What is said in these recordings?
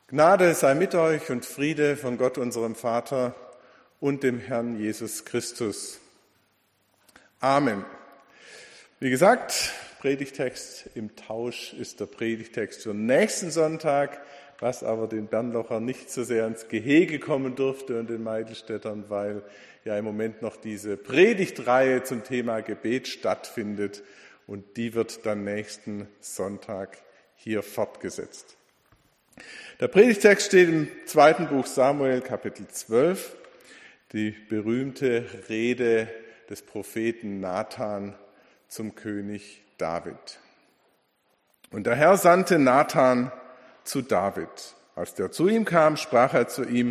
Gnade sei mit euch und Friede von Gott, unserem Vater und dem Herrn Jesus Christus. Amen. Wie gesagt, Predigtext im Tausch ist der Predigtext für nächsten Sonntag, was aber den Bernlocher nicht so sehr ins Gehege kommen durfte und den Meidelstädtern, weil ja im Moment noch diese Predigtreihe zum Thema Gebet stattfindet und die wird dann nächsten Sonntag hier fortgesetzt. Der Predigtext steht im 2. Buch Samuel, Kapitel 12, die berühmte Rede des Propheten Nathan zum König David. Und der Herr sandte Nathan zu David. Als der zu ihm kam, sprach er zu ihm: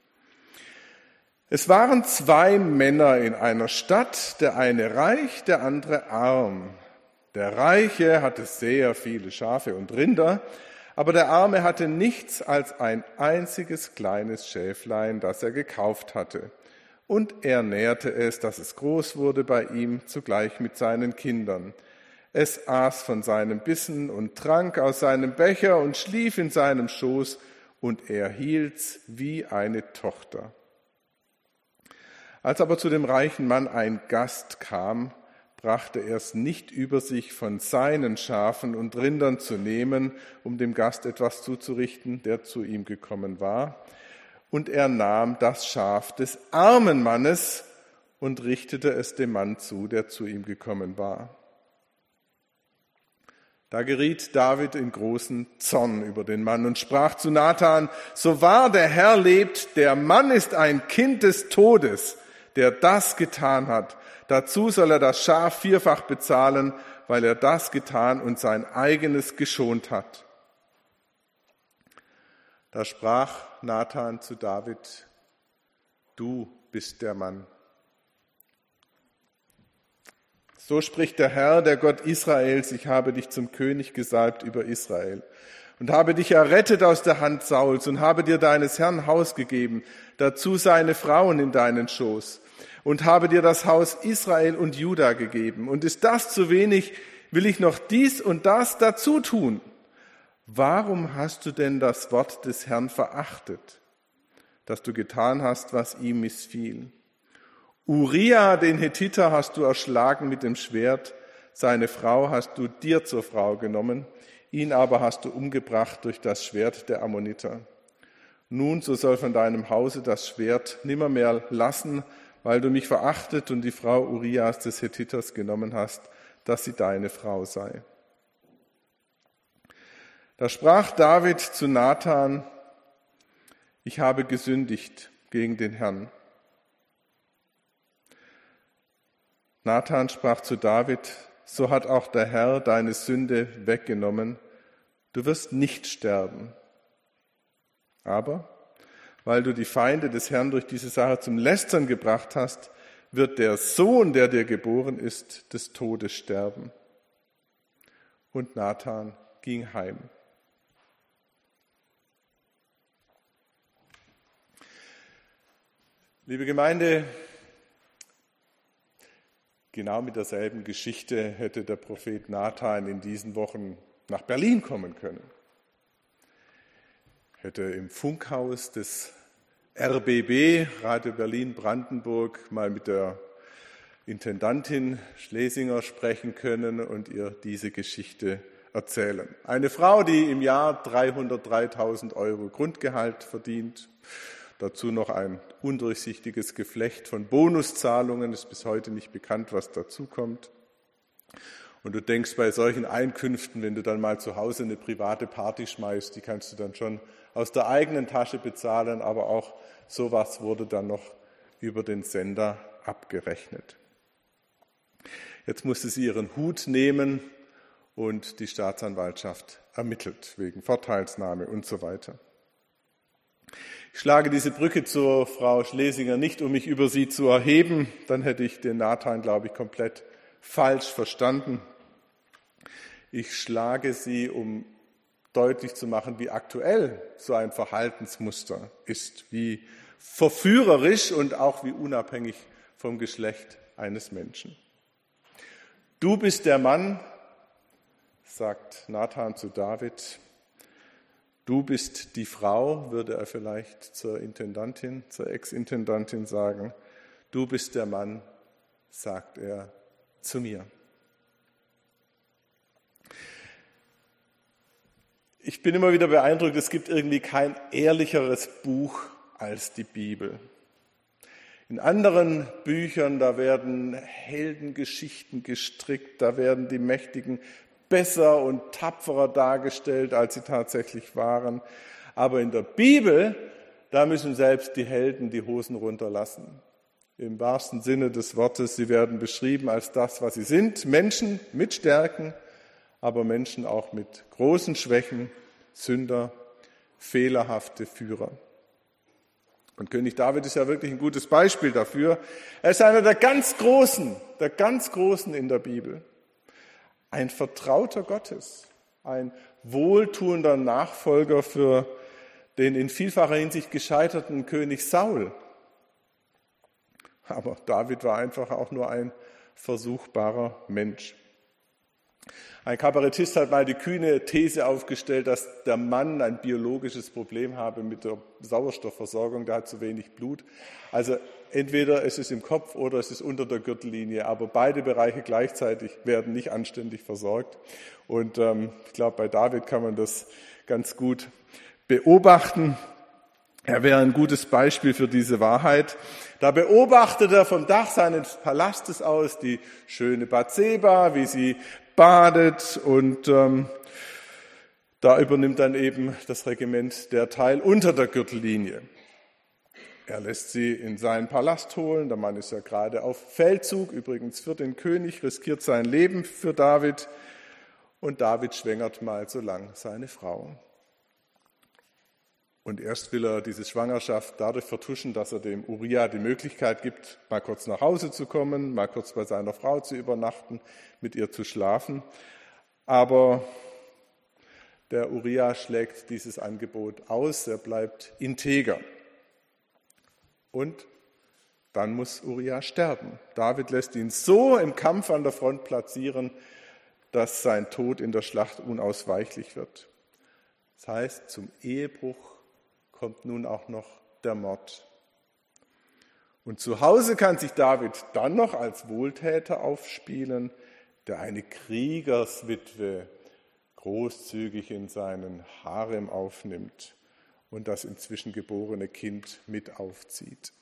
Es waren 2 Männer in einer Stadt, der eine reich, der andere arm. Der Reiche hatte sehr viele Schafe und Rinder, aber der Arme hatte nichts als ein einziges kleines Schäflein, das er gekauft hatte. Und er nährte es, dass es groß wurde bei ihm, zugleich mit seinen Kindern. Es aß von seinem Bissen und trank aus seinem Becher und schlief in seinem Schoß, und er hielt's wie eine Tochter. Als aber zu dem reichen Mann ein Gast kam, brachte er es nicht über sich, von seinen Schafen und Rindern zu nehmen, um dem Gast etwas zuzurichten, der zu ihm gekommen war. Und er nahm das Schaf des armen Mannes und richtete es dem Mann zu, der zu ihm gekommen war. Da geriet David in großen Zorn über den Mann und sprach zu Nathan: So wahr der Herr lebt, der Mann ist ein Kind des Todes, der das getan hat. Dazu soll er das Schaf 4-fach bezahlen, weil er das getan und sein eigenes geschont hat. Da sprach Nathan zu David: Du bist der Mann. So spricht der Herr, der Gott Israels: Ich habe dich zum König gesalbt über Israel und habe dich errettet aus der Hand Sauls und habe dir deines Herrn Haus gegeben, dazu seine Frauen in deinen Schoß, und habe dir das Haus Israel und Juda gegeben. Und ist das zu wenig, will ich noch dies und das dazu tun. Warum hast du denn das Wort des Herrn verachtet, dass du getan hast, was ihm missfiel? Uria, den Hethiter, hast du erschlagen mit dem Schwert, seine Frau hast du dir zur Frau genommen, ihn aber hast du umgebracht durch das Schwert der Ammoniter. Nun, so soll von deinem Hause das Schwert nimmermehr lassen, weil du mich verachtet und die Frau Urias des Hethiters genommen hast, dass sie deine Frau sei. Da sprach David zu Nathan: Ich habe gesündigt gegen den Herrn. Nathan sprach zu David: So hat auch der Herr deine Sünde weggenommen. Du wirst nicht sterben. Aber weil du die Feinde des Herrn durch diese Sache zum Lästern gebracht hast, wird der Sohn, der dir geboren ist, des Todes sterben. Und Nathan ging heim. Liebe Gemeinde, genau mit derselben Geschichte hätte der Prophet Nathan in diesen Wochen nach Berlin kommen können. Hätte im Funkhaus des RBB, Radio Berlin-Brandenburg, mal mit der Intendantin Schlesinger sprechen können und ihr diese Geschichte erzählen. Eine Frau, die im Jahr 303.000 Euro Grundgehalt verdient, dazu noch ein undurchsichtiges Geflecht von Bonuszahlungen, ist bis heute nicht bekannt, was dazu kommt. Und du denkst bei solchen Einkünften, wenn du dann mal zu Hause eine private Party schmeißt, die kannst du dann schon aus der eigenen Tasche bezahlen, aber auch sowas wurde dann noch über den Sender abgerechnet. Jetzt musste sie ihren Hut nehmen und die Staatsanwaltschaft ermittelt wegen Vorteilsnahme und so weiter. Ich schlage diese Brücke zur Frau Schlesinger nicht, um mich über sie zu erheben, dann hätte ich den Nathan, glaube ich, komplett falsch verstanden. Ich schlage sie, um deutlich zu machen, wie aktuell so ein Verhaltensmuster ist, wie verführerisch und auch wie unabhängig vom Geschlecht eines Menschen. Du bist der Mann, sagt Nathan zu David, Du bist die Frau, würde er vielleicht zur Intendantin, zur Ex-Intendantin sagen. Du bist der Mann, sagt er zu mir. Ich bin immer wieder beeindruckt, es gibt irgendwie kein ehrlicheres Buch als die Bibel. In anderen Büchern, da werden Heldengeschichten gestrickt, da werden die Mächtigen besser und tapferer dargestellt, als sie tatsächlich waren. Aber in der Bibel, da müssen selbst die Helden die Hosen runterlassen. Im wahrsten Sinne des Wortes, sie werden beschrieben als das, was sie sind. Menschen mit Stärken, aber Menschen auch mit großen Schwächen, Sünder, fehlerhafte Führer. Und König David ist ja wirklich ein gutes Beispiel dafür. Er ist einer der ganz Großen in der Bibel. Ein Vertrauter Gottes, ein wohltuender Nachfolger für den in vielfacher Hinsicht gescheiterten König Saul. Aber David war einfach auch nur ein versuchbarer Mensch. Ein Kabarettist hat mal die kühne These aufgestellt, dass der Mann ein biologisches Problem habe mit der Sauerstoffversorgung, der hat zu wenig Blut. Also entweder es ist im Kopf oder es ist unter der Gürtellinie, aber beide Bereiche gleichzeitig werden nicht anständig versorgt. Und ich glaube, bei David kann man das ganz gut beobachten. Er wäre ein gutes Beispiel für diese Wahrheit. Da beobachtet er vom Dach seines Palastes aus die schöne Bathseba, wie sie badet, und da übernimmt dann eben das Regiment der Teil unter der Gürtellinie. Er lässt sie in seinen Palast holen, der Mann ist ja gerade auf Feldzug, übrigens für den König, riskiert sein Leben für David, und David schwängert mal so lang seine Frau. Und erst will er diese Schwangerschaft dadurch vertuschen, dass er dem Uria die Möglichkeit gibt, mal kurz nach Hause zu kommen, mal kurz bei seiner Frau zu übernachten, mit ihr zu schlafen. Aber der Uria schlägt dieses Angebot aus, er bleibt integer. Und dann muss Uria sterben. David lässt ihn so im Kampf an der Front platzieren, dass sein Tod in der Schlacht unausweichlich wird. Das heißt, zum Ehebruch kommt nun auch noch der Mord. Und zu Hause kann sich David dann noch als Wohltäter aufspielen, der eine Kriegerswitwe großzügig in seinen Harem aufnimmt und das inzwischen geborene Kind mit aufzieht.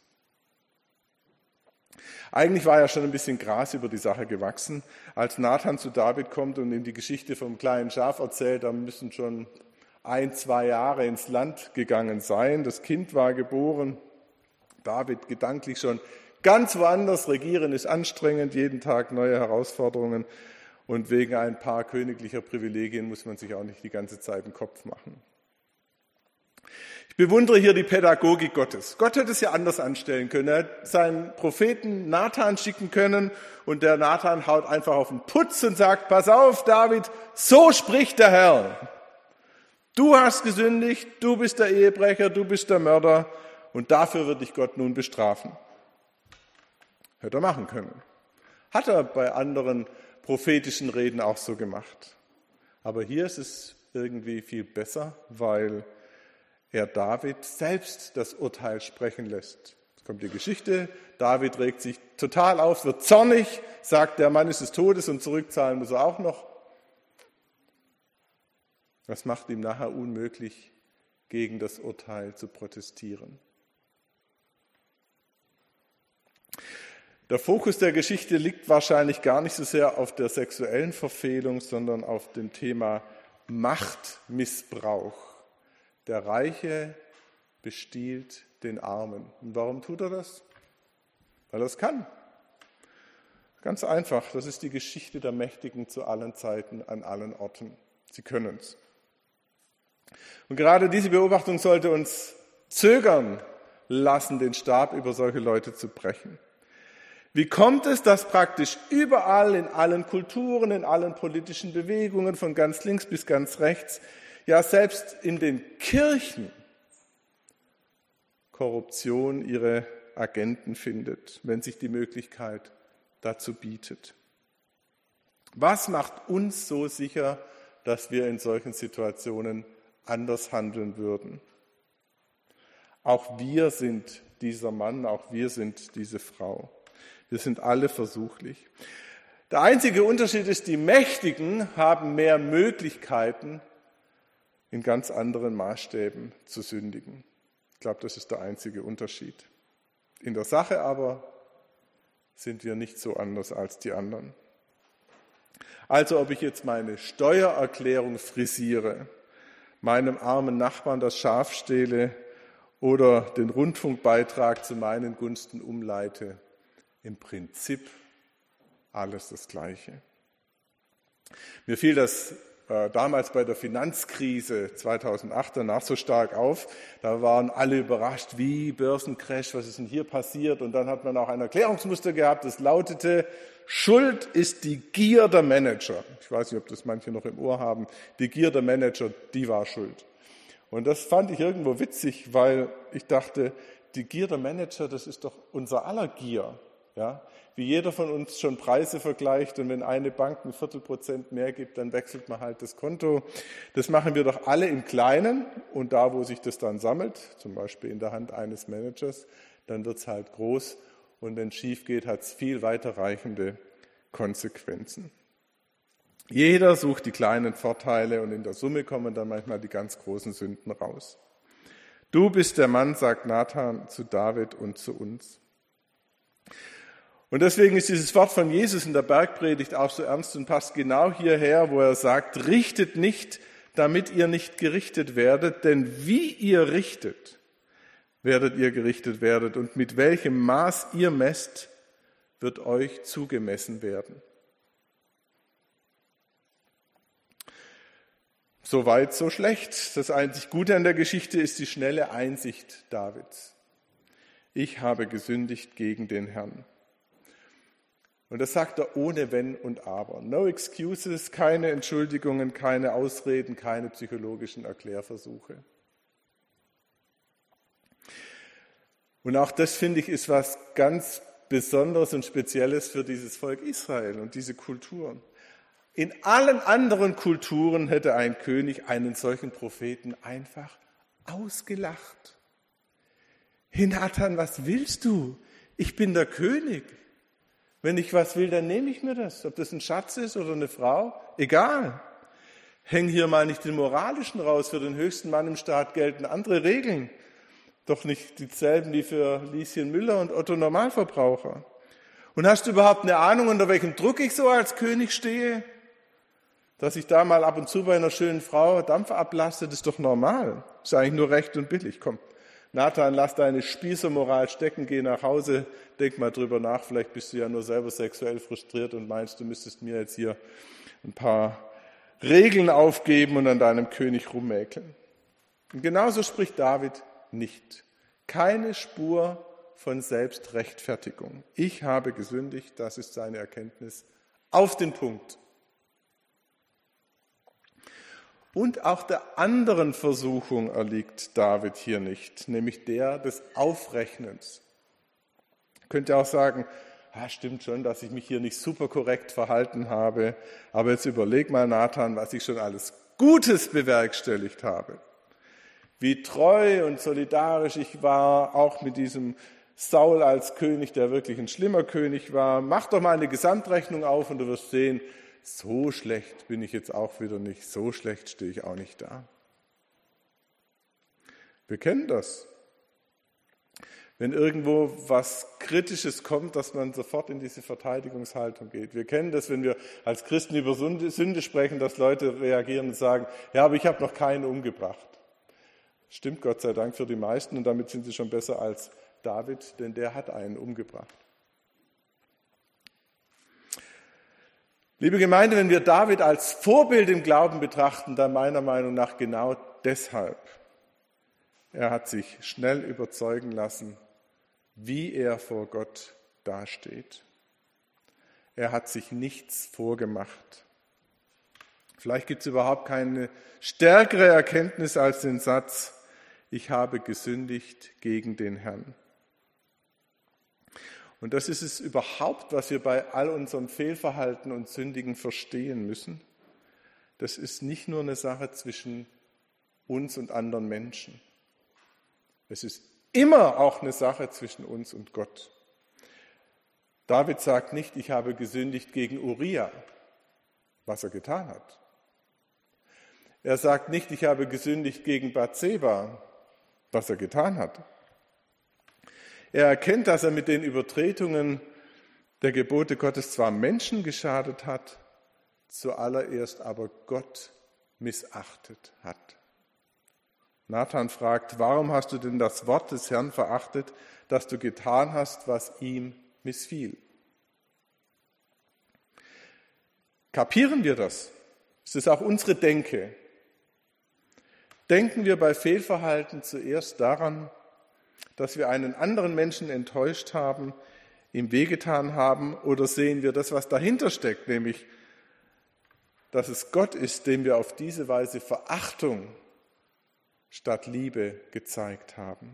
Eigentlich war ja schon ein bisschen Gras über die Sache gewachsen. Als Nathan zu David kommt und ihm die Geschichte vom kleinen Schaf erzählt, da müssen schon 1-2 Jahre ins Land gegangen sein. Das Kind war geboren. David gedanklich schon ganz woanders. Regieren ist anstrengend, jeden Tag neue Herausforderungen. Und wegen ein paar königlicher Privilegien muss man sich auch nicht die ganze Zeit den Kopf machen. Ich bewundere hier die Pädagogik Gottes. Gott hätte es ja anders anstellen können. Er hätte seinen Propheten Nathan schicken können und der Nathan haut einfach auf den Putz und sagt, pass auf, David, so spricht der Herr. Du hast gesündigt, du bist der Ehebrecher, du bist der Mörder und dafür wird dich Gott nun bestrafen. Hätte er machen können. Hat er bei anderen prophetischen Reden auch so gemacht. Aber hier ist es irgendwie viel besser, weil er David selbst das Urteil sprechen lässt. Jetzt kommt die Geschichte, David regt sich total auf, wird zornig, sagt, der Mann ist des Todes und zurückzahlen muss er auch noch. Das macht ihm nachher unmöglich, gegen das Urteil zu protestieren. Der Fokus der Geschichte liegt wahrscheinlich gar nicht so sehr auf der sexuellen Verfehlung, sondern auf dem Thema Machtmissbrauch. Der Reiche bestiehlt den Armen. Und warum tut er das? Weil er es kann. Ganz einfach, das ist die Geschichte der Mächtigen zu allen Zeiten, an allen Orten. Sie können es. Und gerade diese Beobachtung sollte uns zögern lassen, den Stab über solche Leute zu brechen. Wie kommt es, dass praktisch überall, in allen Kulturen, in allen politischen Bewegungen, von ganz links bis ganz rechts, ja selbst in den Kirchen, Korruption ihre Agenten findet, wenn sich die Möglichkeit dazu bietet? Was macht uns so sicher, dass wir in solchen Situationen anders handeln würden. Auch wir sind dieser Mann, auch wir sind diese Frau. Wir sind alle versuchlich. Der einzige Unterschied ist, die Mächtigen haben mehr Möglichkeiten, in ganz anderen Maßstäben zu sündigen. Ich glaube, das ist der einzige Unterschied. In der Sache aber sind wir nicht so anders als die anderen. Also ob ich jetzt meine Steuererklärung frisiere, meinem armen Nachbarn das Schaf stehle oder den Rundfunkbeitrag zu meinen Gunsten umleite, im Prinzip alles das Gleiche. Mir fiel das damals bei der Finanzkrise 2008 danach so stark auf. Da waren alle überrascht, wie Börsencrash, was ist denn hier passiert? Und dann hat man auch ein Erklärungsmuster gehabt, das lautete, Schuld ist die Gier der Manager. Ich weiß nicht, ob das manche noch im Ohr haben. Die Gier der Manager, die war schuld. Und das fand ich irgendwo witzig, weil ich dachte, die Gier der Manager, das ist doch unser aller Gier. Ja? Wie jeder von uns schon Preise vergleicht und wenn eine Bank 0,25% mehr gibt, dann wechselt man halt das Konto. Das machen wir doch alle im Kleinen und da, wo sich das dann sammelt, zum Beispiel in der Hand eines Managers, dann wird es halt groß und wenn es schief geht, hat es viel weiterreichende Konsequenzen. Jeder sucht die kleinen Vorteile und in der Summe kommen dann manchmal die ganz großen Sünden raus. Du bist der Mann, sagt Nathan zu David und zu uns. Und deswegen ist dieses Wort von Jesus in der Bergpredigt auch so ernst und passt genau hierher, wo er sagt, richtet nicht, damit ihr nicht gerichtet werdet, denn wie ihr richtet, werdet ihr gerichtet werden und mit welchem Maß ihr messt, wird euch zugemessen werden. So weit, so schlecht. Das einzig Gute an der Geschichte ist die schnelle Einsicht Davids. Ich habe gesündigt gegen den Herrn. Und das sagt er ohne Wenn und Aber. No excuses, keine Entschuldigungen, keine Ausreden, keine psychologischen Erklärversuche. Und auch das, finde ich, ist was ganz Besonderes und Spezielles für dieses Volk Israel und diese Kultur. In allen anderen Kulturen hätte ein König einen solchen Propheten einfach ausgelacht. Hey Nathan, was willst du? Ich bin der König. Wenn ich was will, dann nehme ich mir das. Ob das ein Schatz ist oder eine Frau, egal. Häng hier mal nicht den Moralischen raus. Für den höchsten Mann im Staat gelten andere Regeln. Doch nicht dieselben wie für Lieschen Müller und Otto Normalverbraucher. Und hast du überhaupt eine Ahnung, unter welchem Druck ich so als König stehe? Dass ich da mal ab und zu bei einer schönen Frau Dampf ablasse, das ist doch normal. Das ist eigentlich nur recht und billig. Komm, Nathan, lass deine Spießermoral stecken, geh nach Hause, denk mal drüber nach. Vielleicht bist du ja nur selber sexuell frustriert und meinst, du müsstest mir jetzt hier ein paar Regeln aufgeben und an deinem König rummäkeln. Und genauso spricht David nicht. Keine Spur von Selbstrechtfertigung. Ich habe gesündigt, das ist seine Erkenntnis. Auf den Punkt. Und auch der anderen Versuchung erliegt David hier nicht, nämlich der des Aufrechnens. Könnt ihr auch sagen, stimmt schon, dass ich mich hier nicht super korrekt verhalten habe, aber jetzt überleg mal, Nathan, was ich schon alles Gutes bewerkstelligt habe. Wie treu und solidarisch ich war, auch mit diesem Saul als König, der wirklich ein schlimmer König war. Mach doch mal eine Gesamtrechnung auf und du wirst sehen, so schlecht bin ich jetzt auch wieder nicht, so schlecht stehe ich auch nicht da. Wir kennen das. Wenn irgendwo was Kritisches kommt, dass man sofort in diese Verteidigungshaltung geht. Wir kennen das, wenn wir als Christen über Sünde sprechen, dass Leute reagieren und sagen, ja, aber ich habe noch keinen umgebracht. Stimmt Gott sei Dank für die meisten und damit sind sie schon besser als David, denn der hat einen umgebracht. Liebe Gemeinde, wenn wir David als Vorbild im Glauben betrachten, dann meiner Meinung nach genau deshalb. Er hat sich schnell überzeugen lassen, wie er vor Gott dasteht. Er hat sich nichts vorgemacht. Vielleicht gibt es überhaupt keine stärkere Erkenntnis als den Satz, ich habe gesündigt gegen den Herrn. Und das ist es überhaupt, was wir bei all unserem Fehlverhalten und Sündigen verstehen müssen. Das ist nicht nur eine Sache zwischen uns und anderen Menschen. Es ist immer auch eine Sache zwischen uns und Gott. David sagt nicht, ich habe gesündigt gegen Uria, was er getan hat. Er sagt nicht, ich habe gesündigt gegen Bathseba, was er getan hat. Er erkennt, dass er mit den Übertretungen der Gebote Gottes zwar Menschen geschadet hat, zuallererst aber Gott missachtet hat. Nathan fragt, warum hast du denn das Wort des Herrn verachtet, dass du getan hast, was ihm missfiel? Kapieren wir das? Ist es auch unsere Denke? Denken wir bei Fehlverhalten zuerst daran, dass wir einen anderen Menschen enttäuscht haben, ihm wehgetan haben, oder sehen wir das, was dahinter steckt, nämlich, dass es Gott ist, dem wir auf diese Weise Verachtung statt Liebe gezeigt haben?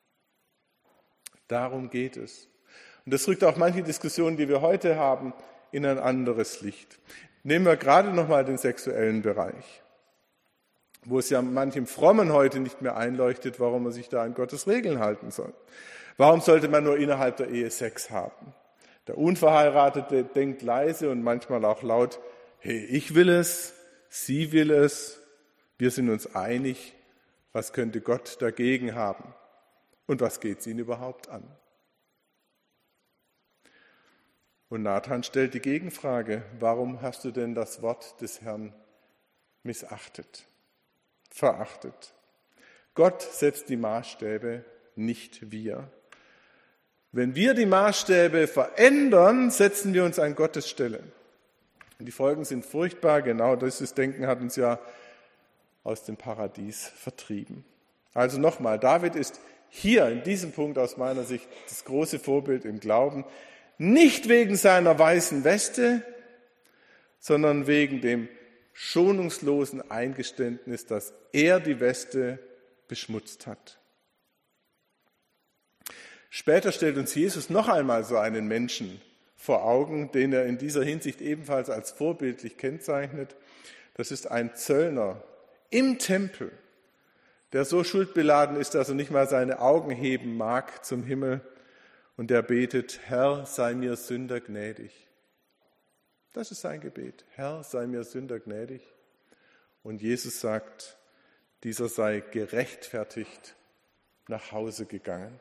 Darum geht es. Und das rückt auch manche Diskussionen, die wir heute haben, in ein anderes Licht. Nehmen wir gerade nochmal den sexuellen Bereich, wo es ja manchem Frommen heute nicht mehr einleuchtet, warum man sich da an Gottes Regeln halten soll. Warum sollte man nur innerhalb der Ehe Sex haben? Der Unverheiratete denkt leise und manchmal auch laut, hey, ich will es, sie will es, wir sind uns einig, was könnte Gott dagegen haben? Und was geht es ihn überhaupt an? Und Nathan stellt die Gegenfrage, warum hast du denn das Wort des Herrn missachtet, verachtet? Gott setzt die Maßstäbe, nicht wir. Wenn wir die Maßstäbe verändern, setzen wir uns an Gottes Stelle. Und die Folgen sind furchtbar, genau dieses Denken hat uns ja aus dem Paradies vertrieben. Also nochmal, David ist hier in diesem Punkt aus meiner Sicht das große Vorbild im Glauben, nicht wegen seiner weißen Weste, sondern wegen dem schonungslosen Eingeständnis, dass er die Weste beschmutzt hat. Später stellt uns Jesus noch einmal so einen Menschen vor Augen, den er in dieser Hinsicht ebenfalls als vorbildlich kennzeichnet. Das ist ein Zöllner im Tempel, der so schuldbeladen ist, dass er nicht mal seine Augen heben mag zum Himmel, und der betet, Herr, sei mir Sünder gnädig. Das ist sein Gebet, Herr, sei mir Sünder gnädig. Und Jesus sagt, dieser sei gerechtfertigt nach Hause gegangen.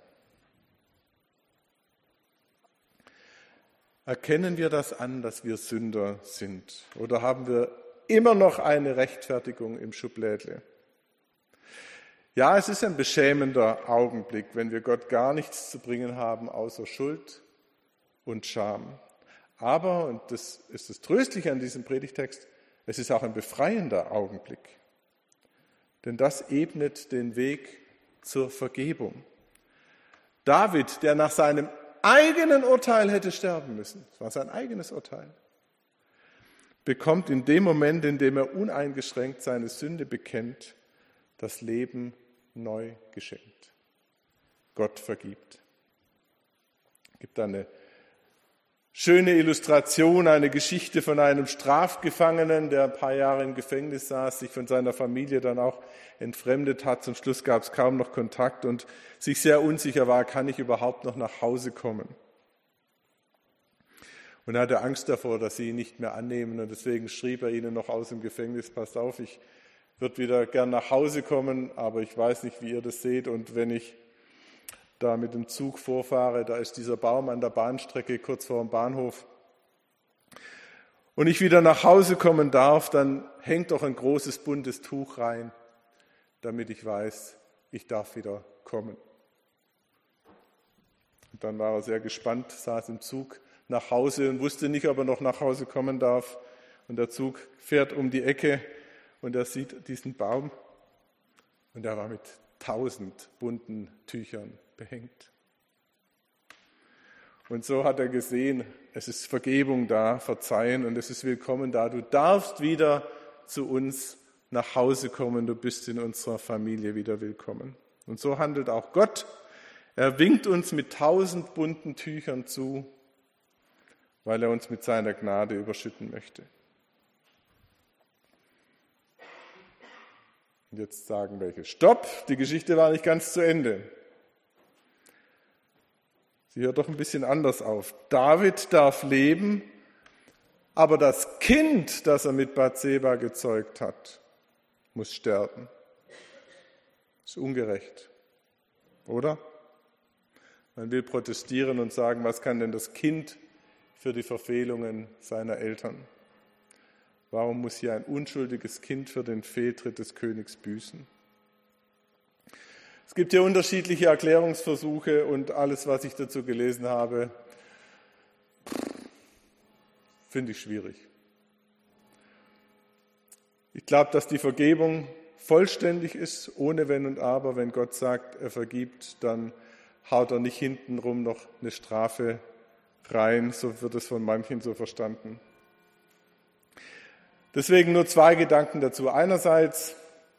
Erkennen wir das an, dass wir Sünder sind? Oder haben wir immer noch eine Rechtfertigung im Schublädle? Ja, es ist ein beschämender Augenblick, wenn wir Gott gar nichts zu bringen haben, außer Schuld und Scham. Aber, und das ist das Tröstliche an diesem Predigtext, es ist auch ein befreiender Augenblick. Denn das ebnet den Weg zur Vergebung. David, der nach seinem eigenen Urteil hätte sterben müssen, das war sein eigenes Urteil, bekommt in dem Moment, in dem er uneingeschränkt seine Sünde bekennt, das Leben neu geschenkt. Gott vergibt. Es gibt eine schöne Illustration, eine Geschichte von einem Strafgefangenen, der ein paar Jahre im Gefängnis saß, sich von seiner Familie dann auch entfremdet hat. Zum Schluss gab es kaum noch Kontakt und sich sehr unsicher war, kann ich überhaupt noch nach Hause kommen? Und er hatte Angst davor, dass sie ihn nicht mehr annehmen, und deswegen schrieb er ihnen noch aus dem Gefängnis, passt auf, ich würde wieder gern nach Hause kommen, aber ich weiß nicht, wie ihr das seht, und wenn ich da mit dem Zug vorfahre, da ist dieser Baum an der Bahnstrecke kurz vor dem Bahnhof, und ich wieder nach Hause kommen darf, dann hängt doch ein großes buntes Tuch rein, damit ich weiß, ich darf wieder kommen. Und dann war er sehr gespannt, saß im Zug nach Hause und wusste nicht, ob er noch nach Hause kommen darf. Und der Zug fährt um die Ecke und er sieht diesen Baum und er war mit 1000 bunten Tüchern behängt. Und so hat er gesehen, es ist Vergebung da, Verzeihen, und es ist Willkommen da. Du darfst wieder zu uns nach Hause kommen, du bist in unserer Familie wieder willkommen. Und so handelt auch Gott. Er winkt uns mit 1000 bunten Tüchern zu, weil er uns mit seiner Gnade überschütten möchte. Und jetzt sagen welche: Stopp, die Geschichte war nicht ganz zu Ende. Sie hört doch ein bisschen anders auf. David darf leben, aber das Kind, das er mit Bathseba gezeugt hat, muss sterben. Das ist ungerecht, oder? Man will protestieren und sagen, was kann denn das Kind für die Verfehlungen seiner Eltern? Warum muss hier ein unschuldiges Kind für den Fehltritt des Königs büßen? Es gibt hier unterschiedliche Erklärungsversuche und alles, was ich dazu gelesen habe, finde ich schwierig. Ich glaube, dass die Vergebung vollständig ist, ohne Wenn und Aber. Wenn Gott sagt, er vergibt, dann haut er nicht hintenrum noch eine Strafe rein. So wird es von manchen so verstanden. Deswegen nur zwei Gedanken dazu. Einerseits,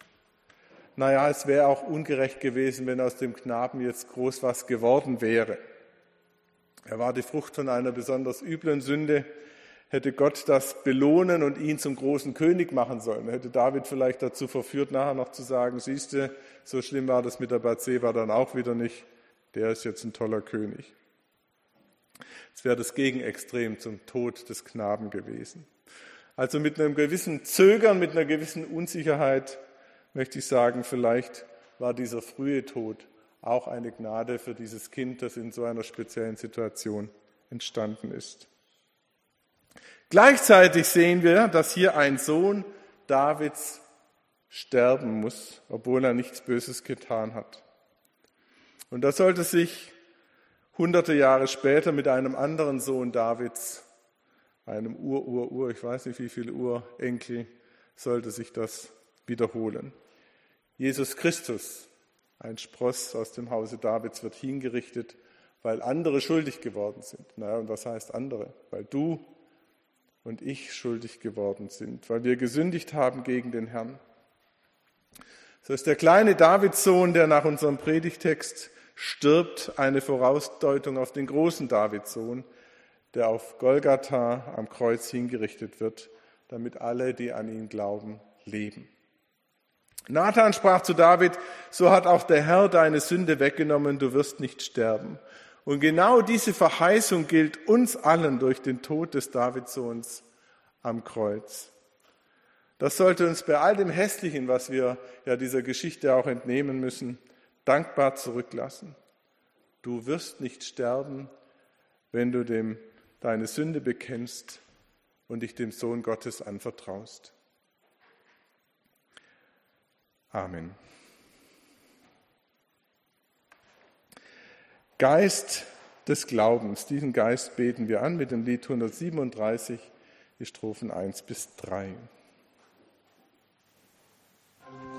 es wäre auch ungerecht gewesen, wenn aus dem Knaben jetzt groß was geworden wäre. Er war die Frucht von einer besonders üblen Sünde. Hätte Gott das belohnen und ihn zum großen König machen sollen, hätte David vielleicht dazu verführt, nachher noch zu sagen, siehste, so schlimm war das mit der Bathseba dann auch wieder nicht, der ist jetzt ein toller König. Es wäre das Gegenextrem zum Tod des Knaben gewesen. Also mit einem gewissen Zögern, mit einer gewissen Unsicherheit möchte ich sagen, vielleicht war dieser frühe Tod auch eine Gnade für dieses Kind, das in so einer speziellen Situation entstanden ist. Gleichzeitig sehen wir, dass hier ein Sohn Davids sterben muss, obwohl er nichts Böses getan hat. Und das sollte sich hunderte Jahre später mit einem anderen Sohn Davids, einem ich weiß nicht wie viele Urenkel, sollte sich das wiederholen. Jesus Christus, ein Spross aus dem Hause Davids, wird hingerichtet, weil andere schuldig geworden sind. Und was heißt andere? Weil du und ich schuldig geworden sind, weil wir gesündigt haben gegen den Herrn. So ist der kleine Davidssohn, der nach unserem Predigtext stirbt, eine Vorausdeutung auf den großen Davidssohn, der auf Golgatha am Kreuz hingerichtet wird, damit alle, die an ihn glauben, leben. Nathan sprach zu David: So hat auch der Herr deine Sünde weggenommen, du wirst nicht sterben. Und genau diese Verheißung gilt uns allen durch den Tod des Davidssohns am Kreuz. Das sollte uns bei all dem Hässlichen, was wir ja dieser Geschichte auch entnehmen müssen, dankbar zurücklassen. Du wirst nicht sterben, wenn du deine Sünde bekennst und dich dem Sohn Gottes anvertraust. Amen. Geist des Glaubens, diesen Geist beten wir an mit dem Lied 137, die Strophen 1 bis 3.